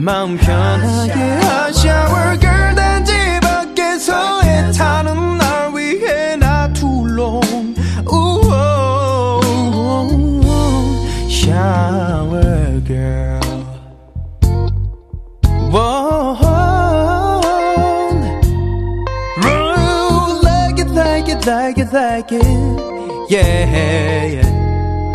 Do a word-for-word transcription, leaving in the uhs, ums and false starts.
마음 편하게 한 shower girl 단지 밖에서 애타는 날 위해 나 둘로 shower girl Whoa Roll like it like it like it like it Yeah yeah